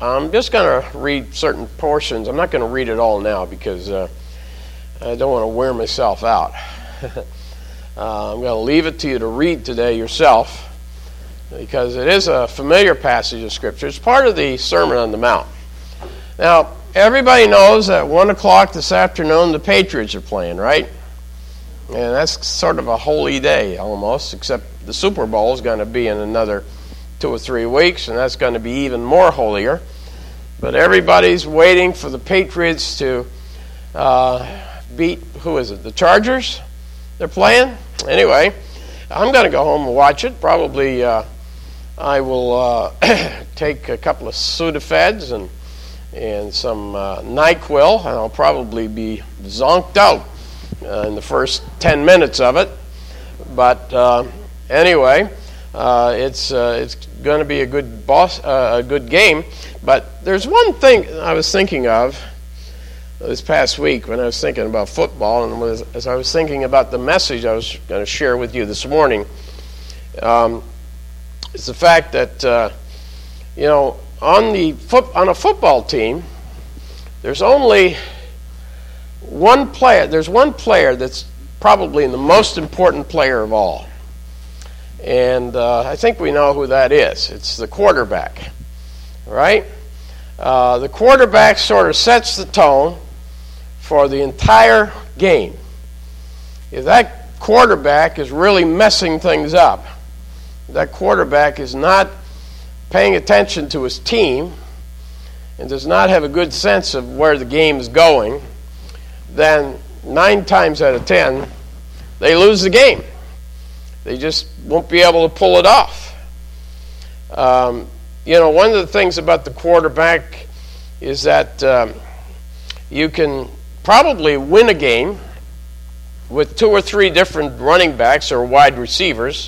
I'm just going to read certain portions. I'm not going to read it all now because I don't want to wear myself out. I'm going to leave it to you to read today yourself because it is a familiar passage of Scripture. It's part of the Sermon on the Mount. Now, everybody knows that 1 o'clock this afternoon the Patriots are playing, right? And that's sort of a holy day almost, except the Super Bowl is going to be in another 2 or 3 weeks, and that's going to be even more holier. But everybody's waiting for the Patriots to beat, who is it, the Chargers? They're playing? Anyway, I'm going to go home and watch it. Probably I will take a couple of Sudafeds and some NyQuil, and I'll probably be zonked out in the first 10 minutes of it. But anyway, it's going to be a good game. But there's one thing I was thinking of this past week when I was thinking about football, and as I was thinking about the message I was going to share with you this morning, it's the fact that on a football team, there's only one player. There's one player that's probably the most important player of all, and I think we know who that is. It's the quarterback, right? The quarterback sort of sets the tone for the entire game. If that quarterback is really messing things up, if that quarterback is not paying attention to his team and does not have a good sense of where the game is going, then 9 times out of 10, they lose the game. They just won't be able to pull it off. One of the things about the quarterback is that you can probably win a game with 2 or 3 different running backs or wide receivers,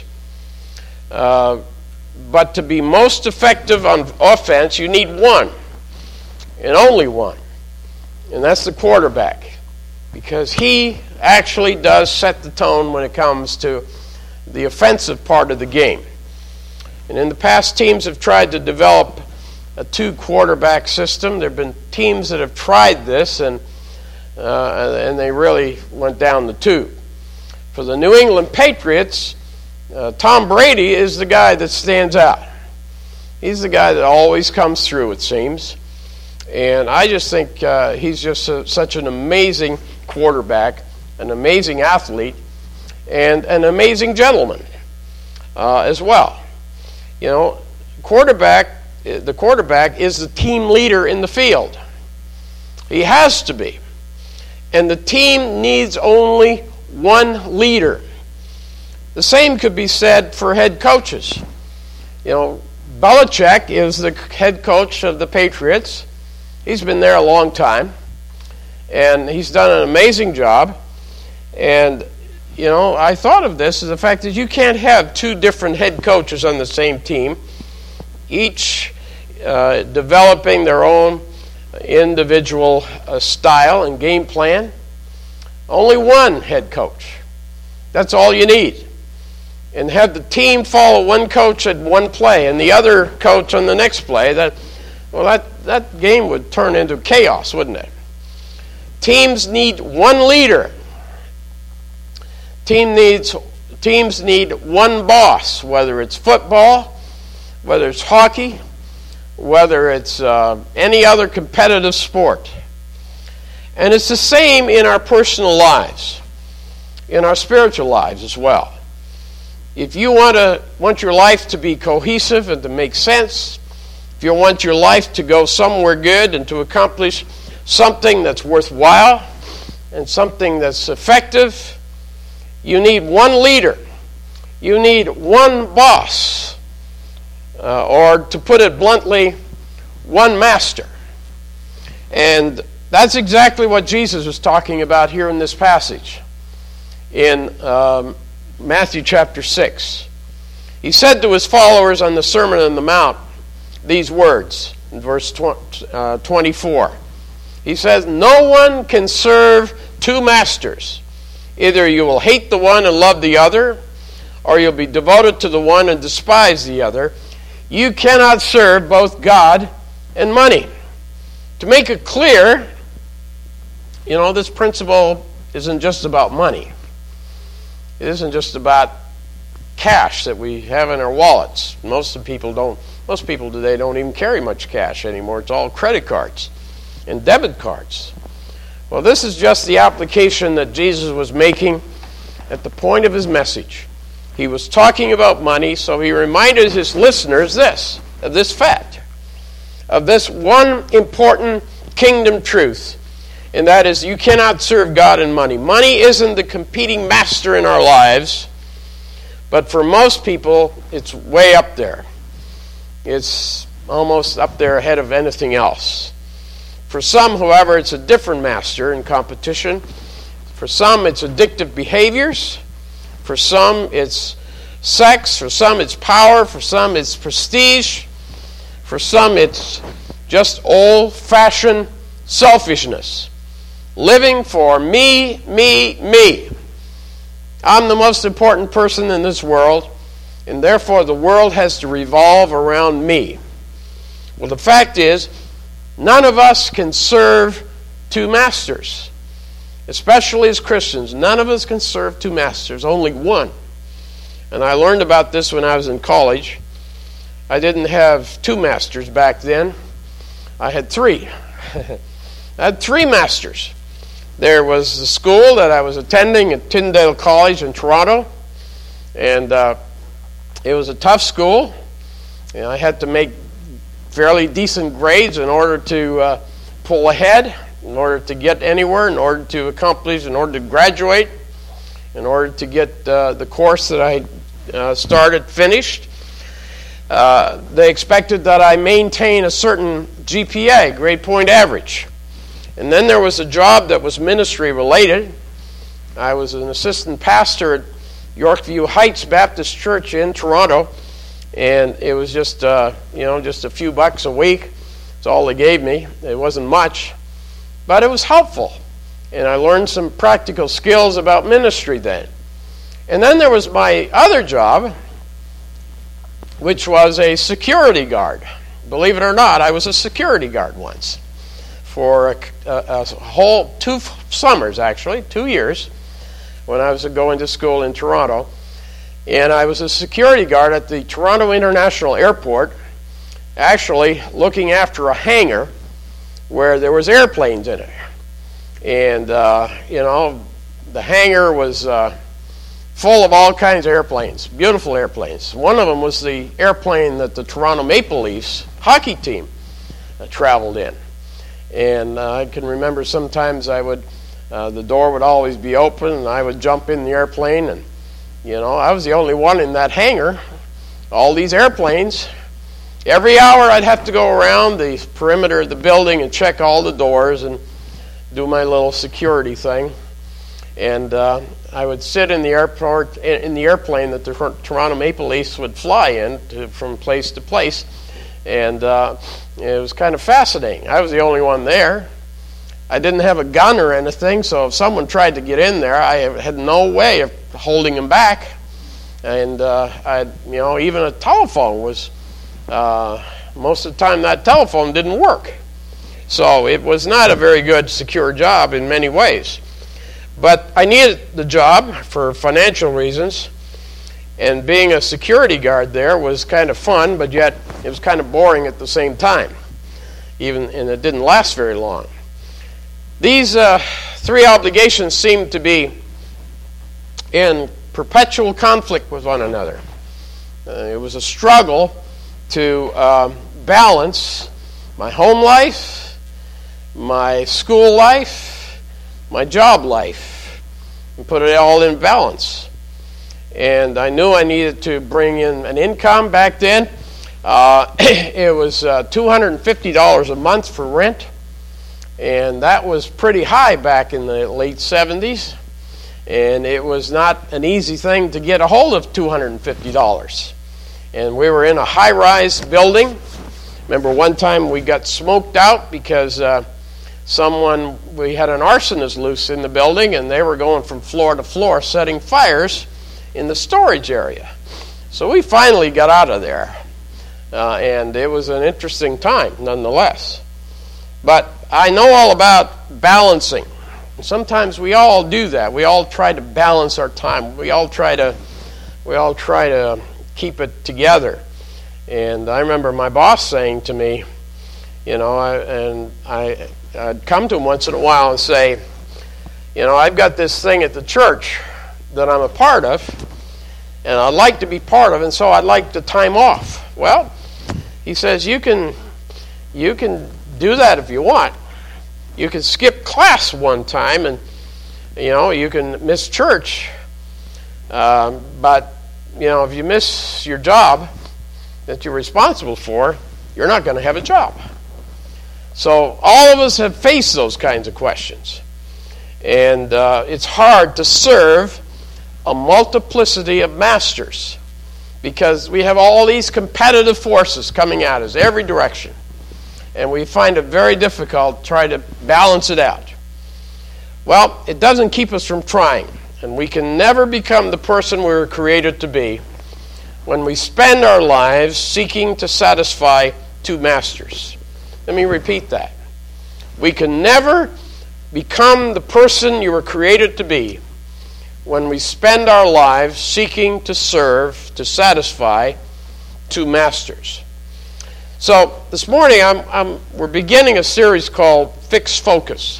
but to be most effective on offense, you need one, and only one, and that's the quarterback, because he actually does set the tone when it comes to the offensive part of the game. And in the past, teams have tried to develop a 2-quarterback system. There have been teams that have tried this, and they really went down the tube. For the New England Patriots, Tom Brady is the guy that stands out. He's the guy that always comes through, it seems. And I just think he's just such an amazing quarterback, an amazing athlete, and an amazing gentleman as well. The quarterback is the team leader in the field. He has to be. And the team needs only one leader. The same could be said for head coaches. Belichick is the head coach of the Patriots. He's been there a long time, and he's done an amazing job. And, I thought of this as the fact that you can't have 2 different head coaches on the same team, each developing their own individual style and game plan. Only one head coach. That's all you need. And have the team follow one coach at one play and the other coach on the next play, that game would turn into chaos, wouldn't it? Teams need one leader. Teams need one boss, whether it's football, whether it's hockey, whether it's any other competitive sport. And it's the same in our personal lives, in our spiritual lives as well. If you want your life to be cohesive and to make sense, if you want your life to go somewhere good and to accomplish something that's worthwhile and something that's effective, you need one leader. You need one boss. Or to put it bluntly, one master. And that's exactly what Jesus was talking about here in this passage. In Matthew chapter 6. He said to his followers on the Sermon on the Mount these words in verse 24. He says, "No one can serve 2 masters. Either you will hate the one and love the other, or you'll be devoted to the one and despise the other. You cannot serve both God and money. To make it clear, this principle isn't just about money. It isn't just about cash that we have in our wallets. Most people today don't even carry much cash anymore. It's all credit cards and debit cards. Well, this is just the application that Jesus was making at the point of his message. He was talking about money, so he reminded his listeners of this fact, of this one important kingdom truth, and that is you cannot serve God and money. Money isn't the competing master in our lives, but for most people, it's way up there. It's almost up there ahead of anything else. For some, however, it's a different master in competition. For some, it's addictive behaviors. For some, it's sex. For some, it's power. For some, it's prestige. For some, it's just old-fashioned selfishness. Living for me, me, me. I'm the most important person in this world, and therefore the world has to revolve around me. Well, the fact is, none of us can serve two masters. Especially as Christians, none of us can serve two masters, only one. And I learned about this when I was in college. I didn't have two masters back then. I had three. I had three masters. There was the school that I was attending at Tyndale College in Toronto, and it was a tough school. I had to make fairly decent grades in order to pull ahead, in order to get anywhere, in order to accomplish, in order to graduate, in order to get the course that I started finished. They expected that I maintain a certain GPA, grade point average. And then there was a job that was ministry related. I was an assistant pastor at Yorkview Heights Baptist Church in Toronto, and it was just just a few bucks a week. That's all they gave me. It wasn't much, but it was helpful, and I learned some practical skills about ministry then. And then there was my other job, which was a security guard. Believe it or not, I was a security guard once for a whole 2 summers, actually, 2 years, when I was going to school in Toronto. And I was a security guard at the Toronto International Airport, actually looking after a hangar where there was airplanes in it. And, the hangar was full of all kinds of airplanes, beautiful airplanes. One of them was the airplane that the Toronto Maple Leafs hockey team traveled in. And I can remember sometimes the door would always be open, and I would jump in the airplane, and I was the only one in that hangar. All these airplanes. Every hour I'd have to go around the perimeter of the building and check all the doors and do my little security thing. And I would sit in the airport in the airplane that the Toronto Maple Leafs would fly in from place to place. And it was kind of fascinating. I was the only one there. I didn't have a gun or anything, so if someone tried to get in there, I had no way of holding them back. And even a telephone was most of the time that telephone didn't work. So it was not a very good secure job in many ways. But I needed the job for financial reasons, and being a security guard there was kind of fun, but yet it was kind of boring at the same time. And it didn't last very long. These three obligations seem to be in perpetual conflict with one another. It was a struggle to balance my home life, my school life, my job life, and put it all in balance. And I knew I needed to bring in an income back then. It was $250 a month for rent, and that was pretty high back in the late 70s. And it was not an easy thing to get a hold of $250. And we were in a high-rise building. Remember one time we got smoked out because we had an arsonist loose in the building, and they were going from floor to floor setting fires in the storage area. So we finally got out of there. and it was an interesting time nonetheless. But I know all about balancing. Sometimes we all do that. We all try to balance our time. We all try to keep it together. And I remember my boss saying to me, I'd come to him once in a while and say, I've got this thing at the church that I'm a part of, and I'd like to be part of, and so I'd like the time off. Well, he says, you can do that if you want. You can skip class one time, and you can miss church. But if you miss your job that you're responsible for, you're not going to have a job. So all of us have faced those kinds of questions. And it's hard to serve a multiplicity of masters because we have all these competitive forces coming at us every direction. And we find it very difficult to try to balance it out. Well, it doesn't keep us from trying. And we can never become the person we were created to be when we spend our lives seeking to satisfy two masters. Let me repeat that. We can never become the person you were created to be when we spend our lives seeking to serve, to satisfy two masters. So this morning we're beginning a series called Fixed Focus.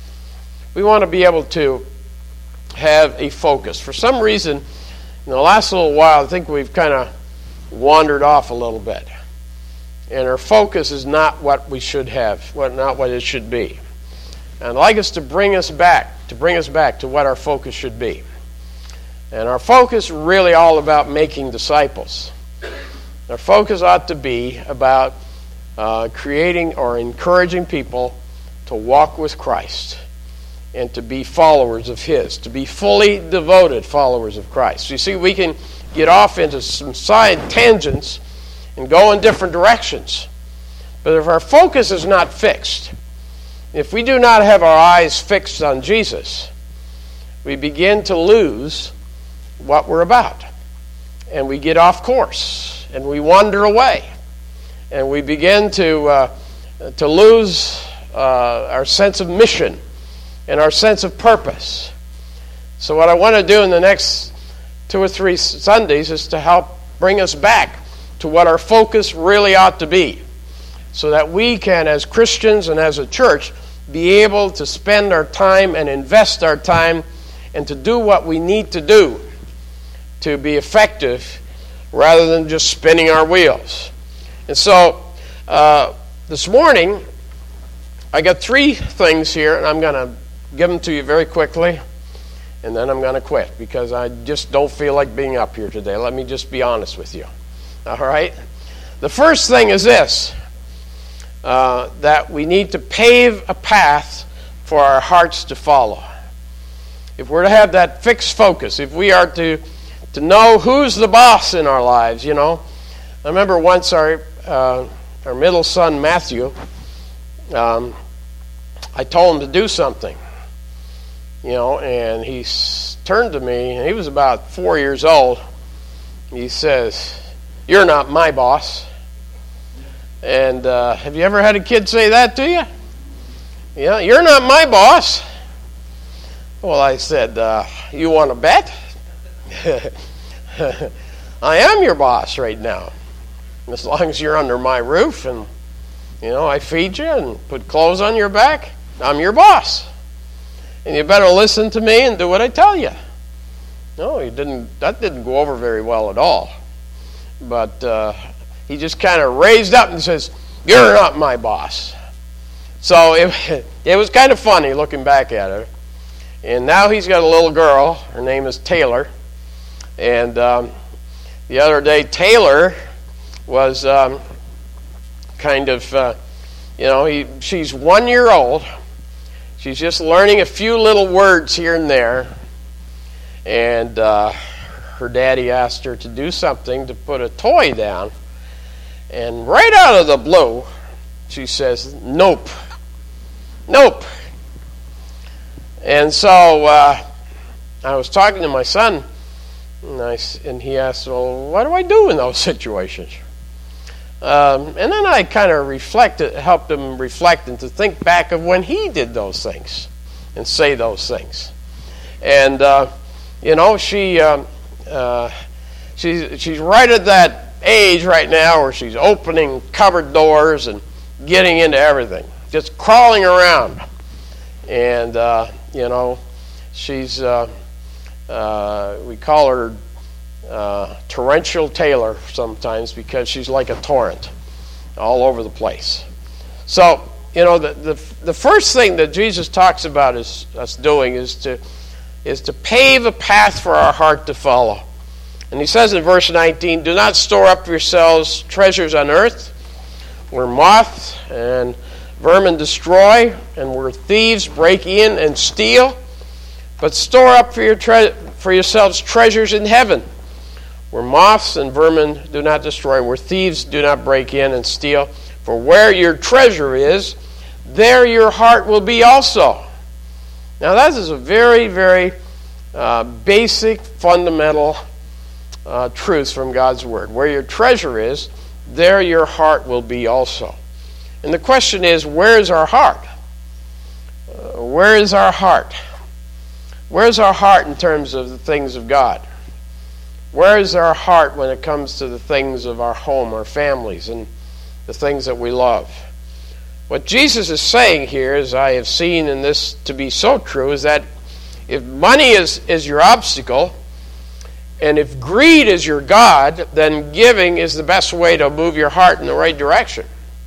We want to be able to have a focus. For some reason, in the last little while, I think we've kind of wandered off a little bit. And our focus is not what we should have, not what it should be. And I'd like us to bring us back to what our focus should be. And our focus is really all about making disciples. Our focus ought to be about creating or encouraging people to walk with Christ and to be followers of His, to be fully devoted followers of Christ. You see, we can get off into some side tangents and go in different directions. But if our focus is not fixed, if we do not have our eyes fixed on Jesus, we begin to lose what we're about. And we get off course, and we wander away. And we begin to lose our sense of mission and our sense of purpose. So what I want to do in the next 2 or 3 Sundays is to help bring us back to what our focus really ought to be, so that we can, as Christians and as a church, be able to spend our time and invest our time and to do what we need to do to be effective rather than just spinning our wheels. And so this morning, I got 3 things here, and I'm going to give them to you very quickly, and then I'm going to quit because I just don't feel like being up here today. Let me just be honest with you. All right? The first thing is this, that we need to pave a path for our hearts to follow. If we're to have that fixed focus, if we are to know who's the boss in our lives, I remember once our middle son, Matthew, I told him to do something, and he turned to me, and he was about 4 years old. He says, "You're not my boss." And have you ever had a kid say that to you? Yeah, "You're not my boss." Well, I said, "You want to bet?" "I am your boss right now. As long as you're under my roof and, I feed you and put clothes on your back, I'm your boss. And you better listen to me and do what I tell you." No, that didn't go over very well at all. But he just kind of raised up and says, "You're not my boss." So it was kind of funny looking back at it. And now he's got a little girl. Her name is Taylor. And the other day, Taylor was she's 1 year old. She's just learning a few little words here and there. And her daddy asked her to do something, to put a toy down. And right out of the blue, she says, "Nope. Nope." And so I was talking to my son, and he asked, "Well, what do I do in those situations?" And then I kind of helped him reflect and to think back of when he did those things and say those things. And, she's right at that age right now where she's opening cupboard doors and getting into everything, just crawling around. And, she's, we call her Torrential Taylor sometimes because she's like a torrent all over the place. So, the first thing that Jesus talks about us doing is to pave a path for our heart to follow. And he says in verse 19, do not store up for yourselves treasures on earth, where moth and vermin destroy, and where thieves break in and steal, but store up for yourselves treasures in heaven, where moths and vermin do not destroy, where thieves do not break in and steal. For where your treasure is, there your heart will be also. Now that is a very, very basic, fundamental truth from God's Word. Where your treasure is, there your heart will be also. And the question is, where is our heart? Where is our heart? Where is our heart in terms of the things of God? Where is our heart when it comes to the things of our home, our families, and the things that we love? What Jesus is saying here, as I have seen in this to be so true, is that if money is your obstacle, and if greed is your God, then giving is the best way to move your heart in the right direction.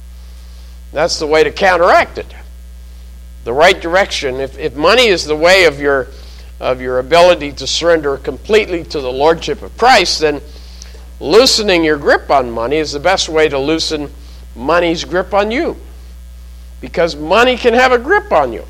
That's the way to counteract it. The right direction. If money is the way of your ability to surrender completely to the Lordship of Christ, then loosening your grip on money is the best way to loosen money's grip on you. Because money can have a grip on you.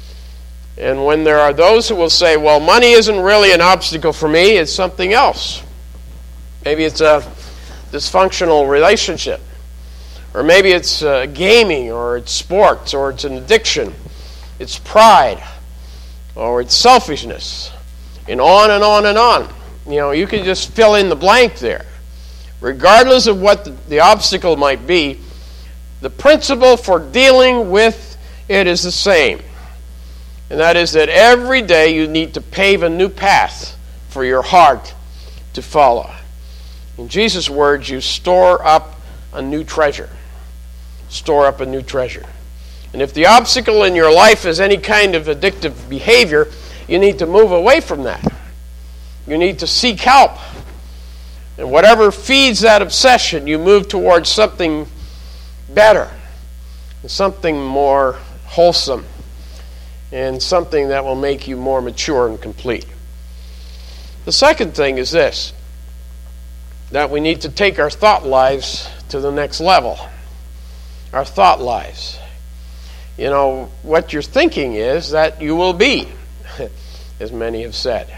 And when there are those who will say, well, money isn't really an obstacle for me, it's something else. Maybe it's a dysfunctional relationship. Or maybe it's gaming, or it's sports, or it's an addiction. It's pride, or it's selfishness. And on and on and on. You can just fill in the blank there. Regardless of what the obstacle might be, the principle for dealing with it is the same. And that is that every day you need to pave a new path for your heart to follow. In Jesus' words, you store up a new treasure. Store up a new treasure. And if the obstacle in your life is any kind of addictive behavior, you need to move away from that. You need to seek help. And whatever feeds that obsession, you move towards something better, something more wholesome, and something that will make you more mature and complete. The second thing is this, that we need to take our thought lives to the next level. Our thought lives. What you're thinking is that you will be, as many have said.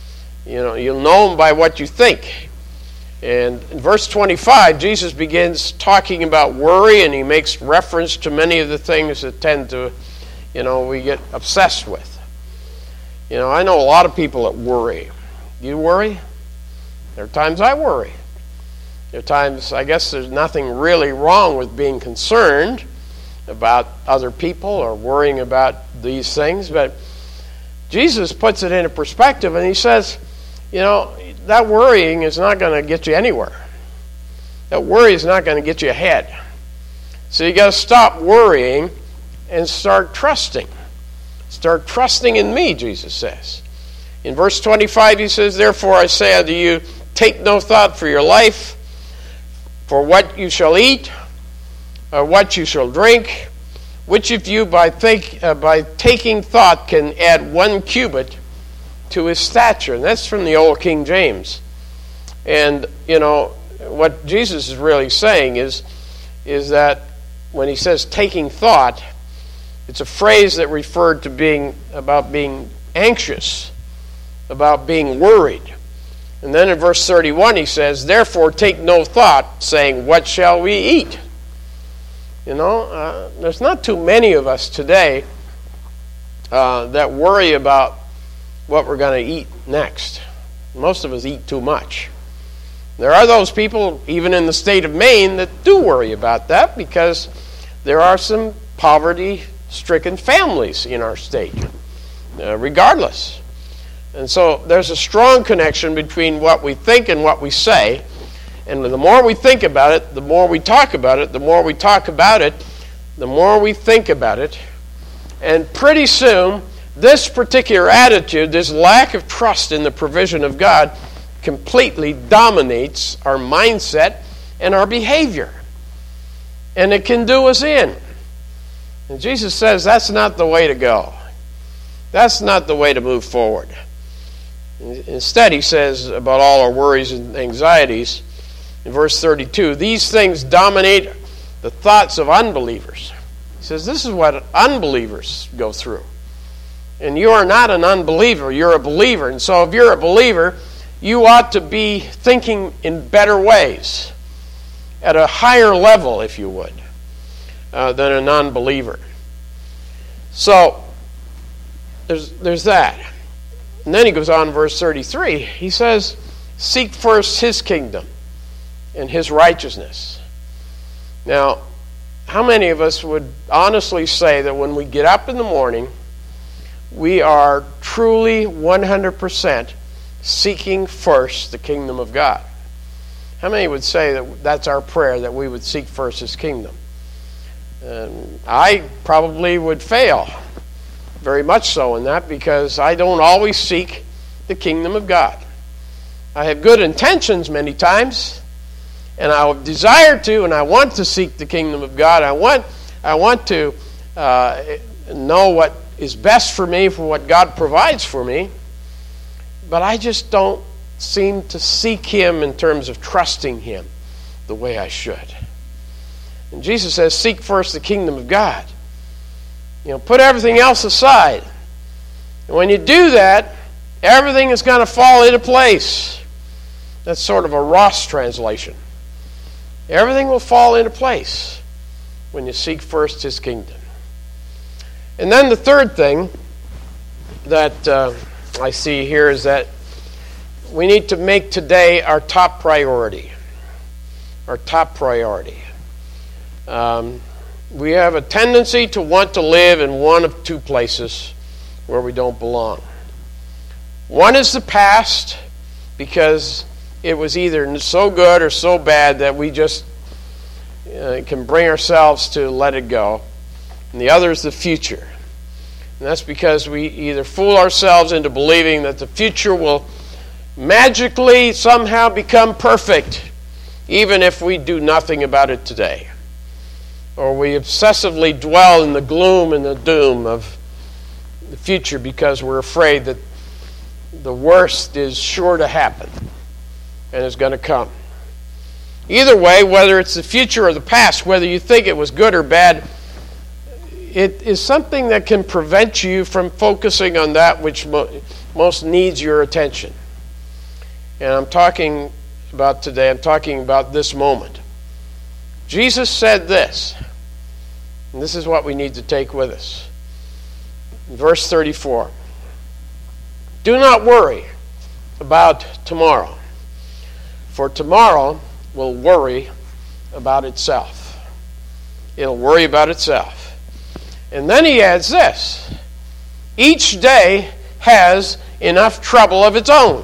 You'll know them by what you think. And in verse 25, Jesus begins talking about worry, and he makes reference to many of the things that tend to, we get obsessed with. I know a lot of people that worry. Do you worry? There are times I worry. There are times, I guess there's nothing really wrong with being concerned about other people or worrying about these things, but Jesus puts it into perspective, and he says, that worrying is not going to get you anywhere. That worry is not going to get you ahead. So you got to stop worrying and start trusting. Start trusting in me, Jesus says. In verse 25, he says, therefore I say unto you, take no thought for your life, for what you shall eat, or what you shall drink. Which of you by taking thought can add 1 cubit to his stature? And that's from the old King James. And, what Jesus is really saying is that when he says taking thought, it's a phrase that referred to being anxious, about being worried. And then in verse 31 he says, therefore take no thought, saying, what shall we eat? There's not too many of us today that worry about what we're going to eat next. Most of us eat too much. There are those people, even in the state of Maine, that do worry about that because there are some poverty-stricken families in our state, regardless. And so there's a strong connection between what we think and what we say. And the more we think about it, the more we talk about it, the more we talk about it, the more we think about it. And pretty soon, this particular attitude, this lack of trust in the provision of God, completely dominates our mindset and our behavior. And it can do us in. And Jesus says that's not the way to go. That's not the way to move forward. Instead, he says about all our worries and anxieties, in verse 32, these things dominate the thoughts of unbelievers. He says this is what unbelievers go through. And you are not an unbeliever, you're a believer. And so if you're a believer, you ought to be thinking in better ways, at a higher level, if you would, than a non-believer. So, there's that. And then he goes on in verse 33. He says, seek first his kingdom and his righteousness. Now, how many of us would honestly say that when we get up in the morning, we are truly 100% seeking first the kingdom of God? How many would say that that's our prayer, that we would seek first his kingdom? I probably would fail, very much so in that, because I don't always seek the kingdom of God. I have good intentions many times, and I desire to, and I want to seek the kingdom of God. I want to know what is best for me, for what God provides for me, but I just don't seem to seek him in terms of trusting him the way I should. And Jesus says, seek first the kingdom of God. Put everything else aside. And when you do that, everything is going to fall into place. That's sort of a Ross translation. Everything will fall into place when you seek first his kingdom. And then the third thing that I see here is that we need to make today our top priority. Our top priority. We have a tendency to want to live in one of two places where we don't belong. One is the past, because it was either so good or so bad that we just can bring ourselves to let it go. And the other is the future. And that's because we either fool ourselves into believing that the future will magically somehow become perfect, even if we do nothing about it today. Or we obsessively dwell in the gloom and the doom of the future because we're afraid that the worst is sure to happen and is going to come. Either way, whether it's the future or the past, whether you think it was good or bad, it is something that can prevent you from focusing on that which most needs your attention. And I'm talking about this moment. Jesus said this, and this is what we need to take with us. Verse 34. Do not worry about tomorrow, for tomorrow will worry about itself. It'll worry about itself. And then he adds this. Each day has enough trouble of its own.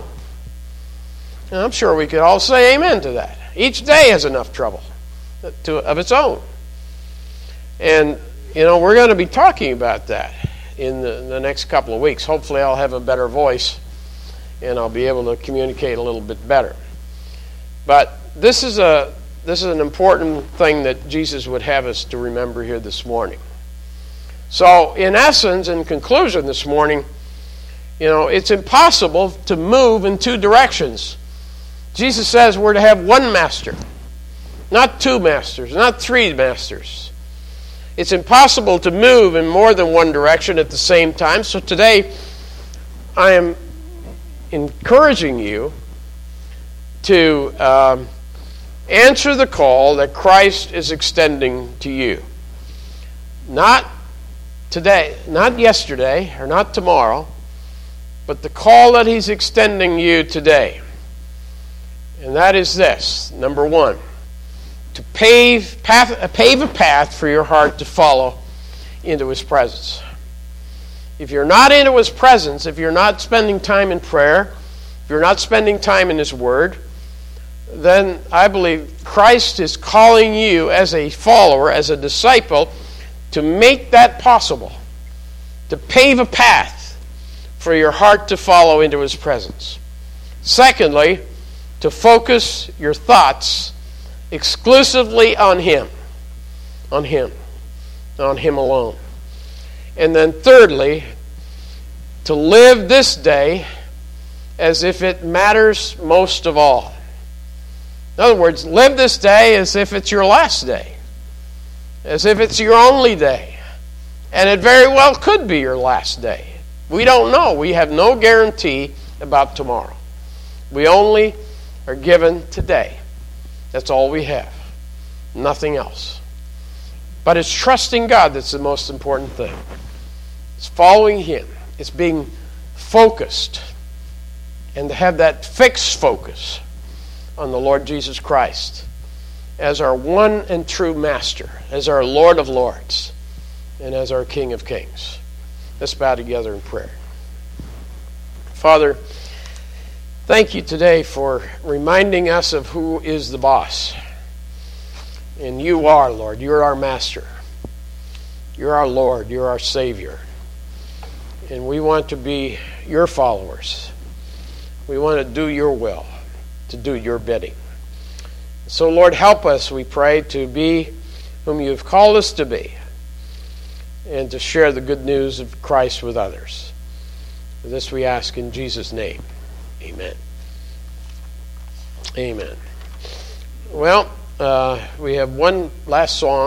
And I'm sure we could all say amen to that. Each day has enough trouble of its own. And, we're going to be talking about that in the next couple of weeks. Hopefully I'll have a better voice and I'll be able to communicate a little bit better. But this is an important thing that Jesus would have us to remember here this morning. So, in essence, in conclusion this morning, it's impossible to move in two directions. Jesus says we're to have one master, not two masters, not three masters. It's impossible to move in more than one direction at the same time. So today, I am encouraging you to answer the call that Christ is extending to you. Not today, not yesterday, or not tomorrow, but the call that he's extending you today. And that is this. Number one, to pave a path for your heart to follow into His presence. If you're not into His presence, if you're not spending time in prayer, if you're not spending time in His Word, then I believe Christ is calling you as a follower, as a disciple, to make that possible, to pave a path for your heart to follow into His presence. Secondly, to focus your thoughts exclusively on Him, on Him alone. And then thirdly, to live this day as if it matters most of all. In other words, live this day as if it's your last day, as if it's your only day. And it very well could be your last day. We don't know. We have no guarantee about tomorrow. We only are given today. That's all we have. Nothing else. But it's trusting God that's the most important thing. It's following Him. It's being focused. And to have that fixed focus on the Lord Jesus Christ as our one and true Master, as our Lord of Lords, and as our King of Kings. Let's bow together in prayer. Father, thank you today for reminding us of who is the boss. And you are, Lord. You're our Master. You're our Lord. You're our Savior. And we want to be your followers. We want to do your will, to do your bidding. So, Lord, help us, we pray, to be whom you have called us to be and to share the good news of Christ with others. This we ask in Jesus' name. Amen. Amen. Well, we have one last song.